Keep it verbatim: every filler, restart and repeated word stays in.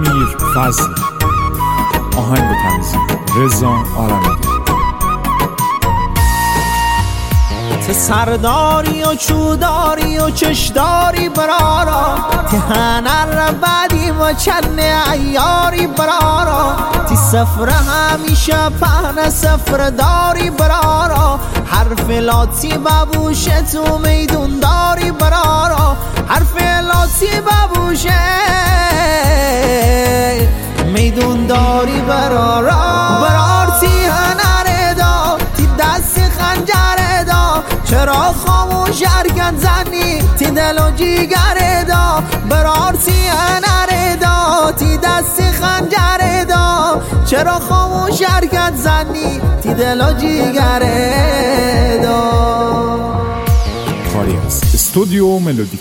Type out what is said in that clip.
امیر فضل، آهنگ و تنظیم رضا آرمیدی. ته سرداری و چوداری و چشداری برارا، ته هنر بدی و چنه ایاری برارا، تی سفر همیشه پهن سفر داری برارا، حرف لاتی ببوشه تو میدون داری برارا، حرف لاتی ببوشه میدون داری برارا، برار تی هنر دا تی دست خنجر دا، چرا خاموش ارگن زنی تی دل و جیگر دا، برار تی هنر دا تی دست خنجر دا، چرا خاموش ارگن زنی تی دل و جیگر دا. کاری از استودیو ملودی.